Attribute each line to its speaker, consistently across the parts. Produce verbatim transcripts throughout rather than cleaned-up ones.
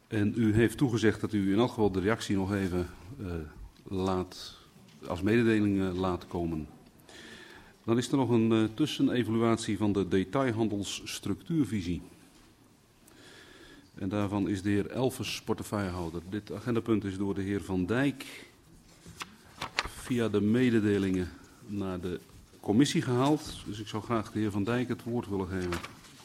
Speaker 1: En u heeft toegezegd dat u in elk geval de reactie nog even uh, laat, als mededeling uh, laat komen. Dan is er nog een uh, tussenevaluatie van de detailhandelsstructuurvisie. En daarvan is de heer Elvers portefeuillehouder. Dit agendapunt is door de heer Van Dijk via de mededelingen naar de commissie gehaald. Dus ik zou graag de heer Van Dijk het woord willen geven.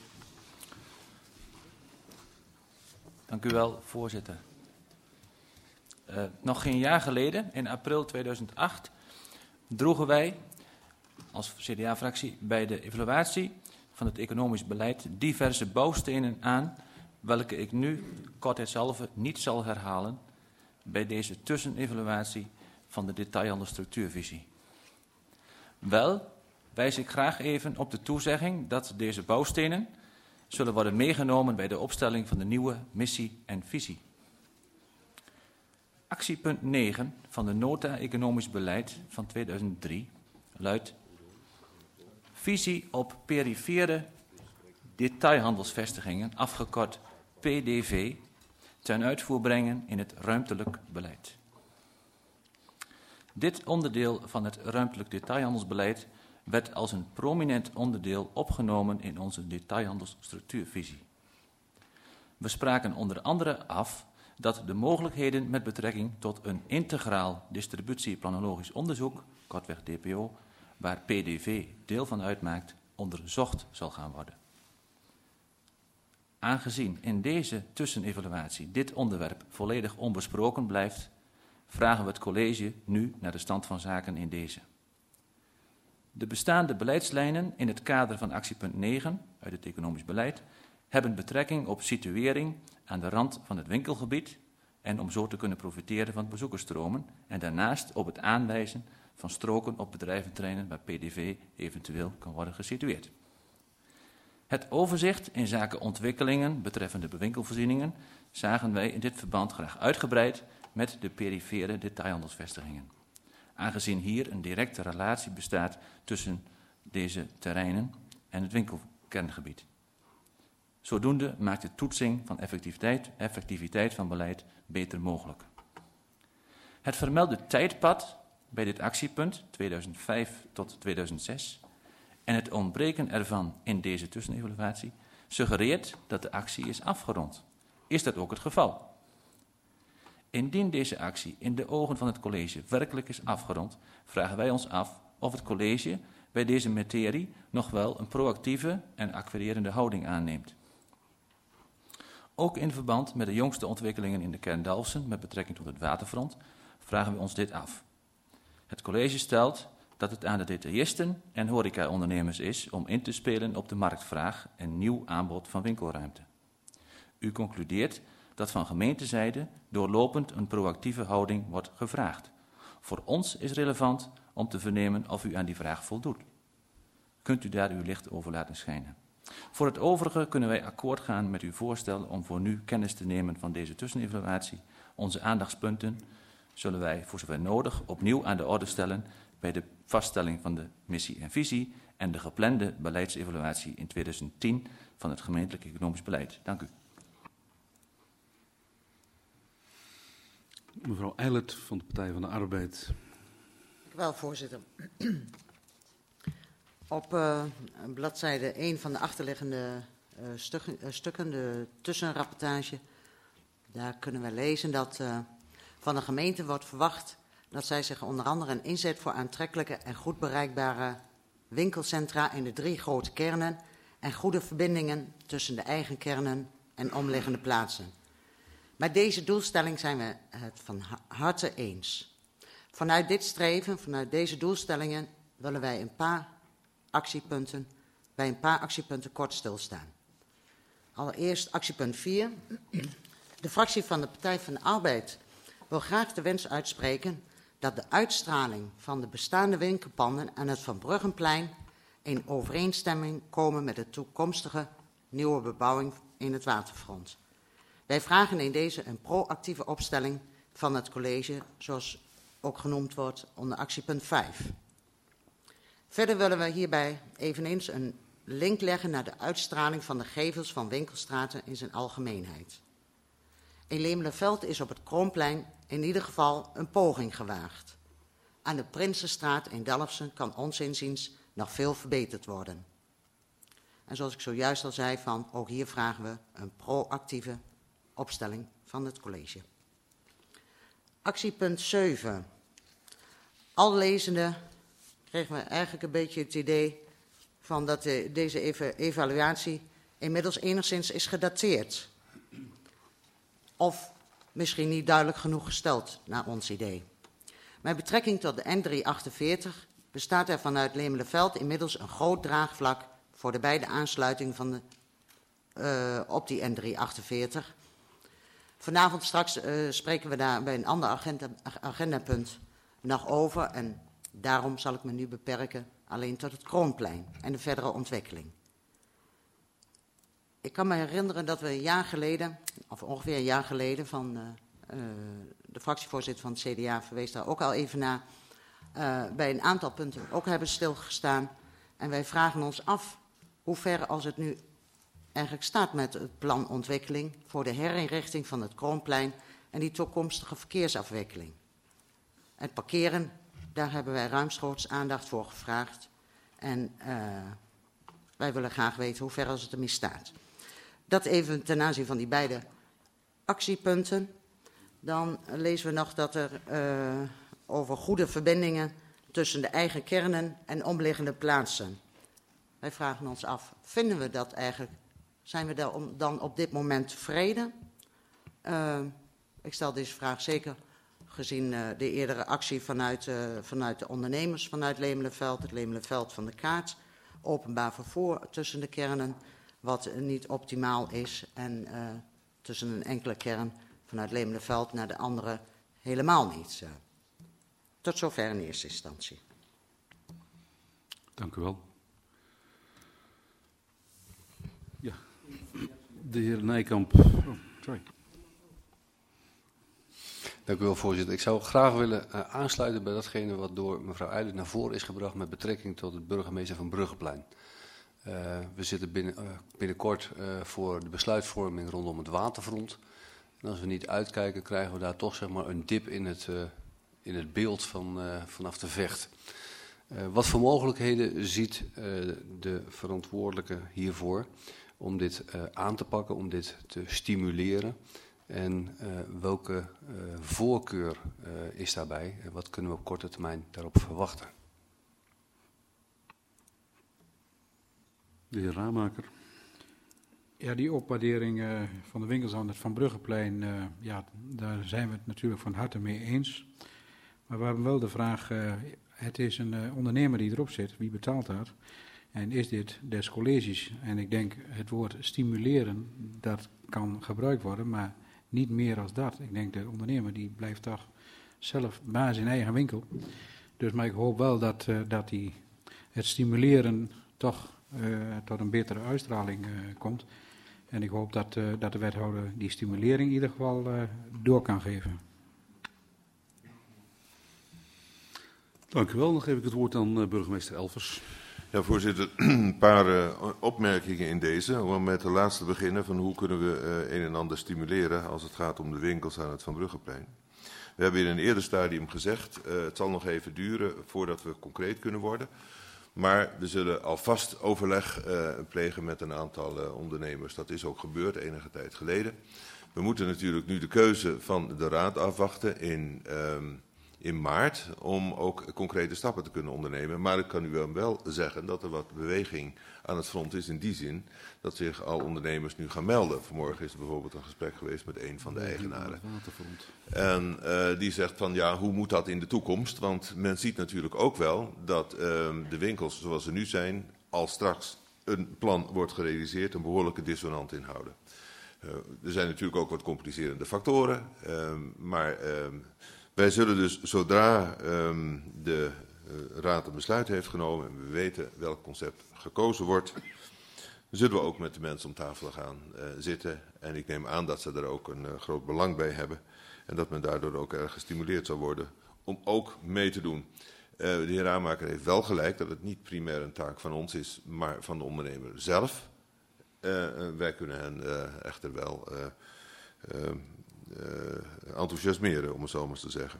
Speaker 2: Dank u wel, voorzitter. Uh, nog geen jaar geleden, in april tweeduizend acht, droegen wij als C D A-fractie bij de evaluatie van het economisch beleid diverse bouwstenen aan, welke ik nu kortheidshalve niet zal herhalen bij deze tussenevaluatie van de detailhandelsstructuurvisie. Wel wijs ik graag even op de toezegging dat deze bouwstenen zullen worden meegenomen bij de opstelling van de nieuwe missie en visie. Actiepunt negen van de Nota Economisch Beleid van tweeduizend drie luidt: visie op perifere detailhandelsvestigingen, afgekort P D V, ten uitvoer brengen in het ruimtelijk beleid. Dit onderdeel van het ruimtelijk detailhandelsbeleid werd als een prominent onderdeel opgenomen in onze detailhandelsstructuurvisie. We spraken onder andere af dat de mogelijkheden met betrekking tot een integraal distributieplanologisch onderzoek, kortweg D P O, waar P D V deel van uitmaakt, onderzocht zal gaan worden. Aangezien in deze tussenevaluatie dit onderwerp volledig onbesproken blijft, vragen we het college nu naar de stand van zaken in deze. De bestaande beleidslijnen in het kader van actiepunt negen uit het economisch beleid hebben betrekking op situering aan de rand van het winkelgebied en om zo te kunnen profiteren van bezoekersstromen en daarnaast op het aanwijzen van stroken op bedrijventerreinen waar P D V eventueel kan worden gesitueerd. Het overzicht in zaken ontwikkelingen betreffende bewinkelvoorzieningen zagen wij in dit verband graag uitgebreid met de perifere detailhandelsvestigingen, aangezien hier een directe relatie bestaat tussen deze terreinen en het winkelkerngebied. Zodoende maakt de toetsing van effectiviteit, effectiviteit van beleid beter mogelijk. Het vermelde tijdpad bij dit actiepunt tweeduizend vijf tot tweeduizend zes en het ontbreken ervan in deze tussenevaluatie suggereert dat de actie is afgerond. Is dat ook het geval? Indien deze actie in de ogen van het college werkelijk is afgerond, vragen wij ons af of het college bij deze materie nog wel een proactieve en acquirerende houding aanneemt. Ook in verband met de jongste ontwikkelingen in de kern Dalfsen met betrekking tot het waterfront vragen we ons dit af. Het college stelt dat het aan de detailisten en horecaondernemers is om in te spelen op de marktvraag en nieuw aanbod van winkelruimte. U concludeert dat van gemeentezijde doorlopend een proactieve houding wordt gevraagd. Voor ons is relevant om te vernemen of u aan die vraag voldoet. Kunt u daar uw licht over laten schijnen? Voor het overige kunnen wij akkoord gaan met uw voorstel om voor nu kennis te nemen van deze tussenevaluatie. Onze aandachtspunten zullen wij voor zover nodig opnieuw aan de orde stellen bij de vaststelling van de missie en visie en de geplande beleidsevaluatie in tweeduizend tien van het gemeentelijk economisch beleid. Dank u.
Speaker 1: Mevrouw Eilert van de Partij van de Arbeid.
Speaker 3: Dank u wel, voorzitter. Op uh, bladzijde één van de achterliggende uh, stukken, uh, stukken, de tussenrapportage, daar kunnen we lezen dat uh, van de gemeente wordt verwacht dat zij zich onder andere inzet voor aantrekkelijke en goed bereikbare winkelcentra in de drie grote kernen en goede verbindingen tussen de eigen kernen en omliggende plaatsen. Met deze doelstelling zijn we het van harte eens. Vanuit dit streven, vanuit deze doelstellingen, willen wij een paar actiepunten, bij een paar actiepunten kort stilstaan. Allereerst actiepunt vier. De fractie van de Partij van de Arbeid wil graag de wens uitspreken dat de uitstraling van de bestaande winkelpanden en het Van Bruggenplein in overeenstemming komen met de toekomstige nieuwe bebouwing in het waterfront. Wij vragen in deze een proactieve opstelling van het college, zoals ook genoemd wordt onder actiepunt vijf. Verder willen we hierbij eveneens een link leggen naar de uitstraling van de gevels van winkelstraten in zijn algemeenheid. In Lemelenveld is op het Kroonplein in ieder geval een poging gewaagd. Aan de Prinsenstraat in Dalfsen kan ons inziens nog veel verbeterd worden. En zoals ik zojuist al zei, van, ook hier vragen we een proactieve opstelling van het college. Actiepunt zeven. Al lezende kregen we eigenlijk een beetje het idee van dat de, deze eva- evaluatie inmiddels enigszins is gedateerd. Of misschien niet duidelijk genoeg gesteld, naar ons idee. Met betrekking tot de N driehonderdachtenveertig bestaat er vanuit Lemelenveld inmiddels een groot draagvlak voor de beide aansluitingen van de, uh, op die N driehonderdachtenveertig. Vanavond straks uh, spreken we daar bij een ander agenda, agendapunt nog over. En daarom zal ik me nu beperken alleen tot het Kroonplein en de verdere ontwikkeling. Ik kan me herinneren dat we een jaar geleden, of ongeveer een jaar geleden, van uh, uh, de fractievoorzitter van het C D A verwees daar ook al even naar, uh, bij een aantal punten ook hebben stilgestaan. En wij vragen ons af hoe ver als het nu eigenlijk staat met het plan ontwikkeling voor de herinrichting van het Kroonplein en die toekomstige verkeersafwikkeling. Het parkeren, daar hebben wij ruimschoots aandacht voor gevraagd. En uh, wij willen graag weten hoe ver als het ermee staat. Dat even ten aanzien van die beide actiepunten. Dan lezen we nog dat er uh, over goede verbindingen tussen de eigen kernen en omliggende plaatsen. Wij vragen ons af, vinden we dat eigenlijk, zijn we dan op dit moment tevreden? Uh, ik stel deze vraag zeker gezien uh, de eerdere actie vanuit, uh, vanuit de ondernemers, vanuit Lemelenveld, het Lemelenveld van de kaart, openbaar vervoer tussen de kernen, wat uh, niet optimaal is, en uh, tussen een enkele kern vanuit Lemelenveld naar de andere helemaal niet. Uh, tot zover in eerste instantie.
Speaker 1: Dank u wel. Ja, de heer Nijkamp. Oh, sorry.
Speaker 4: Dank u wel, voorzitter. Ik zou graag willen uh, aansluiten bij datgene wat door mevrouw Eilert naar voren is gebracht met betrekking tot het burgemeester van Bruggeplein. Uh, we zitten binnen, uh, binnenkort uh, voor de besluitvorming rondom het waterfront. En als we niet uitkijken, krijgen we daar toch zeg maar een dip in het, uh, in het beeld van, uh, vanaf de Vecht. Uh, wat voor mogelijkheden ziet uh, de verantwoordelijke hiervoor om dit uh, aan te pakken, om dit te stimuleren? En uh, welke uh, voorkeur uh, is daarbij? En wat kunnen we op korte termijn daarop verwachten?
Speaker 1: De heer Raamaker.
Speaker 5: Ja, die opwaardering uh, van de winkels aan het Van Bruggeplein, uh, ja, daar zijn we het natuurlijk van harte mee eens. Maar we hebben wel de vraag, uh, het is een uh, ondernemer die erop zit, wie betaalt dat? En is dit des colleges? En ik denk het woord stimuleren, dat kan gebruikt worden, maar niet meer als dat. Ik denk de ondernemer die blijft toch zelf baas in eigen winkel. Dus maar ik hoop wel dat, uh, dat die, het stimuleren toch uh, tot een betere uitstraling uh, komt. En ik hoop dat, uh, dat de wethouder die stimulering in ieder geval uh, door kan geven.
Speaker 1: Dank u wel. Dan geef ik het woord aan uh, burgemeester Elvers.
Speaker 6: Ja, voorzitter, een paar uh, opmerkingen in deze. Om met de laatste te beginnen van hoe kunnen we uh, een en ander stimuleren als het gaat om de winkels aan het Van Bruggeplein. We hebben in een eerder stadium gezegd, uh, het zal nog even duren voordat we concreet kunnen worden. Maar we zullen alvast overleg uh, plegen met een aantal uh, ondernemers. Dat is ook gebeurd enige tijd geleden. We moeten natuurlijk nu de keuze van de raad afwachten in... Um, in maart, om ook concrete stappen te kunnen ondernemen. Maar ik kan u wel zeggen dat er wat beweging aan het front is in die zin dat zich al ondernemers nu gaan melden. Vanmorgen is er bijvoorbeeld een gesprek geweest met een van de eigenaren. En uh, die zegt van ja, hoe moet dat in de toekomst? Want men ziet natuurlijk ook wel dat uh, de winkels zoals ze nu zijn, als straks een plan wordt gerealiseerd, een behoorlijke dissonant inhouden. Uh, er zijn natuurlijk ook wat complicerende factoren, uh, maar... Uh, Wij zullen dus, zodra um, de uh, raad een besluit heeft genomen en we weten welk concept gekozen wordt, zullen we ook met de mensen om tafel gaan uh, zitten. En ik neem aan dat ze er ook een uh, groot belang bij hebben en dat men daardoor ook erg gestimuleerd zal worden om ook mee te doen. Uh, de heer Raamaker heeft wel gelijk dat het niet primair een taak van ons is, maar van de ondernemer zelf. Uh, uh, wij kunnen hen uh, echter wel... Uh, uh, uh, enthousiasmeren, om het zo maar eens te zeggen.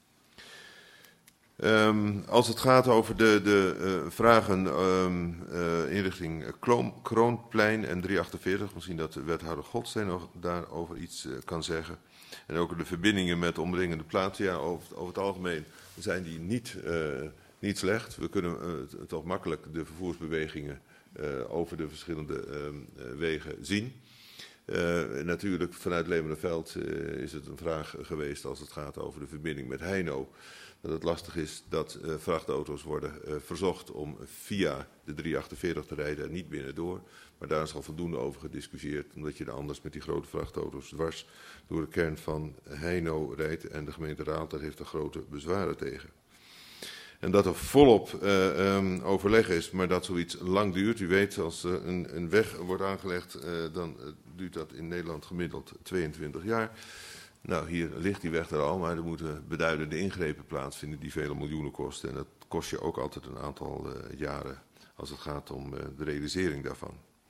Speaker 6: Um, als het gaat over de, de uh, vragen um, uh, in richting Kroon, Kroonplein en driehonderdachtenveertig, misschien dat de wethouder Godstein nog daarover iets uh, kan zeggen. En ook de verbindingen met de omringende plaatsen, ja, over, over het algemeen zijn die niet, uh, niet slecht. We kunnen uh, toch makkelijk de vervoersbewegingen uh, over de verschillende uh, wegen zien. Uh, natuurlijk, vanuit Leeuwenveld uh, is het een vraag geweest als het gaat over de verbinding met Heino. Dat het lastig is dat uh, vrachtauto's worden uh, verzocht om via de driehonderdachtenveertig te rijden en niet binnendoor. Maar daar is al voldoende over gediscussieerd, omdat je er anders met die grote vrachtauto's dwars door de kern van Heino rijdt. En de gemeenteraad daar heeft er grote bezwaren tegen. En dat er volop uh, um, overleg is, maar dat zoiets lang duurt. U weet, als uh, een, een weg wordt aangelegd, uh, dan uh, duurt dat in Nederland gemiddeld tweeëntwintig jaar. Nou, hier ligt die weg er al, maar er moeten beduidende ingrepen plaatsvinden die vele miljoenen kosten. En dat kost je ook altijd een aantal uh, jaren als het gaat om uh, de realisering daarvan.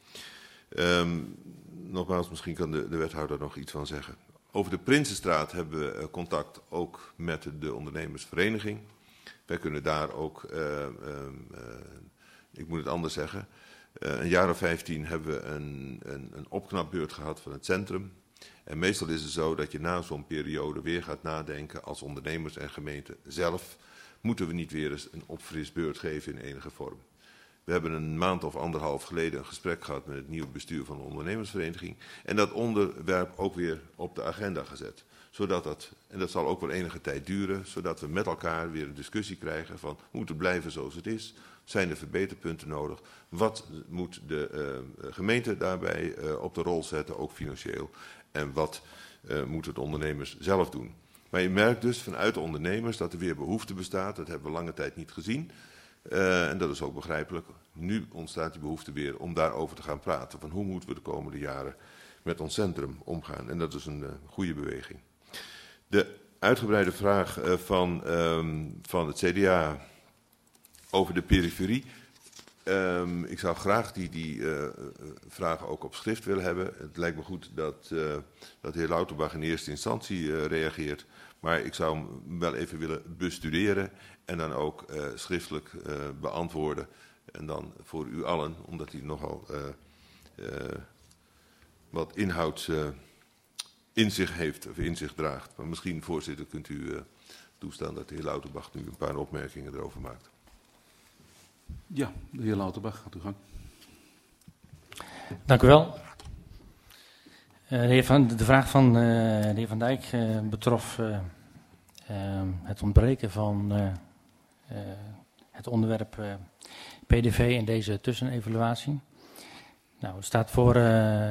Speaker 6: Um, nogmaals, misschien kan de, de wethouder nog iets van zeggen. Over de Prinsenstraat hebben we uh, contact ook met de ondernemersvereniging. Wij kunnen daar ook, uh, uh, uh, ik moet het anders zeggen, uh, een jaar of vijftien hebben we een, een, een opknapbeurt gehad van het centrum. En meestal is het zo dat je na zo'n periode weer gaat nadenken als ondernemers en gemeente zelf. Moeten we niet weer eens een opfrisbeurt geven in enige vorm? We hebben een maand of anderhalf geleden een gesprek gehad met het nieuwe bestuur van de ondernemersvereniging. En dat onderwerp ook weer op de agenda gezet. Zodat dat, en dat zal ook wel enige tijd duren, zodat we met elkaar weer een discussie krijgen van moet het blijven zoals het is? Zijn er verbeterpunten nodig? Wat moet de uh, gemeente daarbij uh, op de rol zetten, ook financieel? En wat uh, moeten de ondernemers zelf doen? Maar je merkt dus vanuit de ondernemers dat er weer behoefte bestaat. Dat hebben we lange tijd niet gezien. Uh, en dat is ook begrijpelijk. Nu ontstaat die behoefte weer om daarover te gaan praten. Van hoe moeten we de komende jaren met ons centrum omgaan? En dat is een uh, goede beweging. De uitgebreide vraag uh, van, um, van het C D A over de periferie. Um, ik zou graag die, die uh, vragen ook op schrift willen hebben. Het lijkt me goed dat, uh, dat de heer Lauterbach in eerste instantie uh, reageert. Maar ik zou hem wel even willen bestuderen en dan ook uh, schriftelijk uh, beantwoorden. En dan voor u allen, omdat hij nogal uh, uh, wat inhouds uh, in zich heeft of in zich draagt. Maar misschien, voorzitter, kunt u uh, toestaan dat de heer Lauterbach nu een paar opmerkingen erover maakt.
Speaker 1: Ja, de heer Lauterbach, gaat u gang.
Speaker 7: Dank u wel. Uh, de, heer van, de vraag van uh, de heer Van Dijk uh, betrof uh, uh, het ontbreken van uh, uh, het onderwerp uh, P D V in deze tussenevaluatie. Nou, het staat voor... Uh,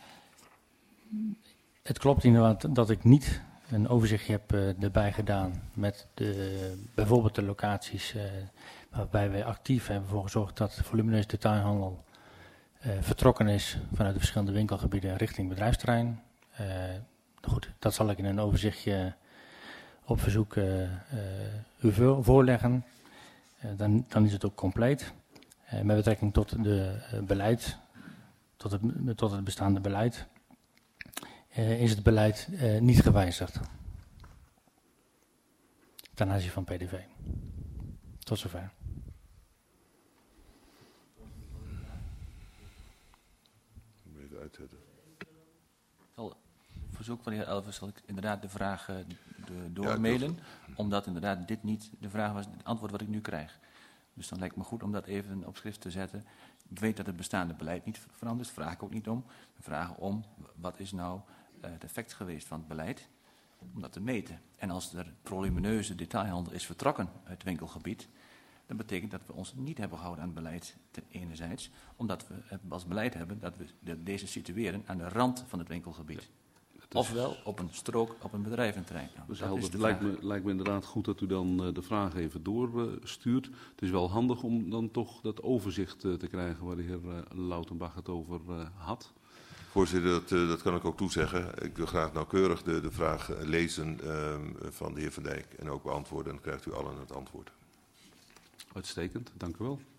Speaker 7: het klopt inderdaad dat ik niet een overzichtje heb uh, erbij gedaan met de, bijvoorbeeld de locaties... Uh, waarbij wij actief hebben voor gezorgd dat de volumineuze detailhandel uh, vertrokken is vanuit de verschillende winkelgebieden richting bedrijfsterrein. Uh, goed, dat zal ik in een overzichtje op verzoek uh, uh, u voorleggen. Uh, dan, dan is het ook compleet. Uh, met betrekking tot de uh, beleid, tot het, tot het bestaande beleid, uh, is het beleid uh, niet gewijzigd ten aanzien van P D V. Tot zover.
Speaker 6: Even uitzetten.
Speaker 2: Al verzoek van de heer Elvers zal ik inderdaad de vraag uh, doormailen, ja, omdat inderdaad dit niet de vraag was, het antwoord wat ik nu krijg. Dus dan lijkt me goed om dat even op schrift te zetten. Ik weet dat het bestaande beleid niet verandert, daar vraag ik ook niet om. We vragen om, wat is nou uh, het effect geweest van het beleid? Om dat te meten. En als er volumineuze detailhandel is vertrokken uit het winkelgebied, dan betekent dat we ons niet hebben gehouden aan het beleid ten enerzijds, omdat we als beleid hebben dat we de, deze situeren aan de rand van het winkelgebied. Ja, is, ofwel op een strook op een bedrijventerrein. Nou,
Speaker 1: dus dat het lijkt me, lijkt me inderdaad goed dat u dan uh, de vraag even doorstuurt. Uh, het is wel handig om dan toch dat overzicht uh, te krijgen waar de heer uh, Lautenbach het over uh, had.
Speaker 6: Voorzitter, dat, uh, dat kan ik ook toezeggen. Ik wil graag nauwkeurig de, de vraag lezen uh, van de heer Van Dijk en ook beantwoorden. En dan krijgt u allen het antwoord.
Speaker 1: Uitstekend, dank u wel.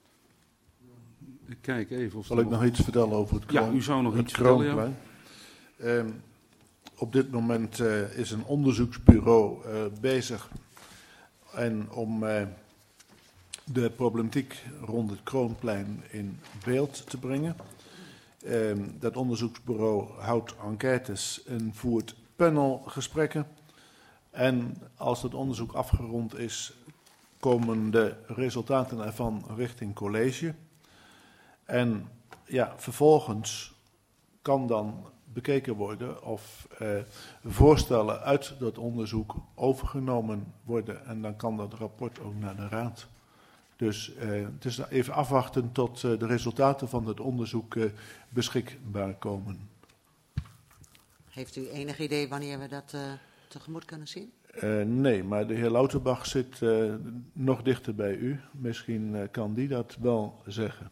Speaker 1: Ik kijk even of...
Speaker 8: Zal ik nog iets vertellen over het Kroon,
Speaker 1: Ja, u zou nog
Speaker 8: het
Speaker 1: iets vertellen,
Speaker 8: Kroonplein? Um, op dit moment uh, is een onderzoeksbureau uh, bezig en om uh, de problematiek rond het Kroonplein in beeld te brengen. Um, dat onderzoeksbureau houdt enquêtes en voert panelgesprekken. En als het onderzoek afgerond is, komen de resultaten ervan richting college. En ja, vervolgens kan dan bekeken worden of uh, voorstellen uit dat onderzoek overgenomen worden. En dan kan dat rapport ook naar de raad. Dus uh, het is even afwachten tot uh, de resultaten van het onderzoek uh, beschikbaar komen.
Speaker 3: Heeft u enig idee wanneer we dat uh, tegemoet kunnen zien?
Speaker 8: Uh, nee, maar de heer Lauterbach zit uh, nog dichter bij u. Misschien uh, kan die dat wel zeggen.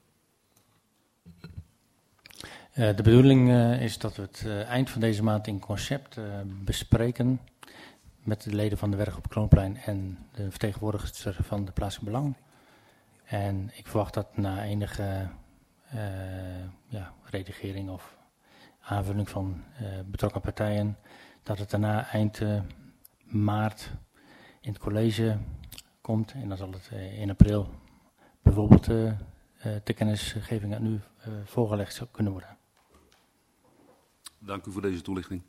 Speaker 7: Uh, de bedoeling uh, is dat we het uh, eind van deze maand in concept uh, bespreken met de leden van de werk op Kroonplein en de vertegenwoordigster van de plaatselijk belang. En ik verwacht dat na enige uh, ja, redigering of aanvulling van uh, betrokken partijen, dat het daarna eind uh, maart in het college komt. En dan zal het uh, in april bijvoorbeeld uh, uh, de kennisgeving aan u uh, voorgelegd zou kunnen worden.
Speaker 1: Dank u voor deze toelichting.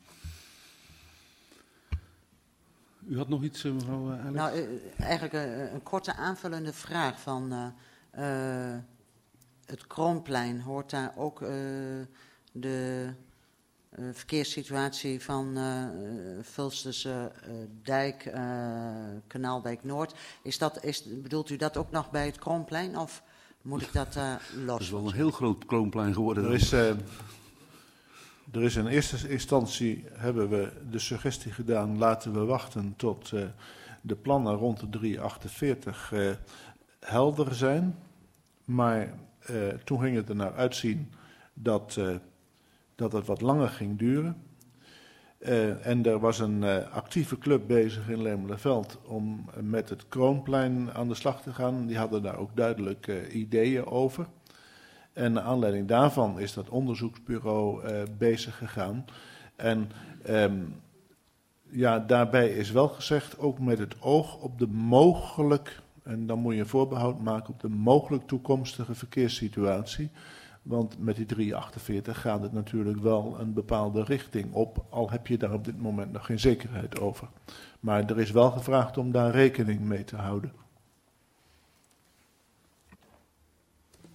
Speaker 1: U had nog iets, mevrouw Alex?
Speaker 3: Nou, uh, eigenlijk een, een korte aanvullende vraag van uh, uh, het Kroonplein. Hoort daar ook uh, de uh, verkeerssituatie van uh, Vulsterse uh, Dijk, uh, Kanaaldijk Noord? Is dat, is, bedoelt u dat ook nog bij het Kroonplein of moet ik dat uh, los?
Speaker 1: Het is wel een heel groot Kroonplein geworden.
Speaker 8: Er is... Uh, Er is in eerste instantie, hebben we de suggestie gedaan, laten we wachten tot uh, de plannen rond de driehonderdachtenveertig uh, helder zijn. Maar uh, toen ging het er naar uitzien dat, uh, dat het wat langer ging duren. Uh, en er was een uh, actieve club bezig in Lemelerveld om uh, met het Kroonplein aan de slag te gaan. Die hadden daar ook duidelijk uh, ideeën over. En naar aanleiding daarvan is dat onderzoeksbureau uh, bezig gegaan. En um, ja, daarbij is wel gezegd, ook met het oog op de mogelijk, en dan moet je een voorbehoud maken op de mogelijk toekomstige verkeerssituatie. Want met die driehonderdachtenveertig gaat het natuurlijk wel een bepaalde richting op, al heb je daar op dit moment nog geen zekerheid over. Maar er is wel gevraagd om daar rekening mee te houden.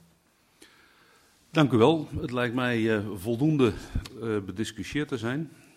Speaker 1: Dank u wel. Het lijkt mij uh, voldoende uh, bediscussieerd te zijn.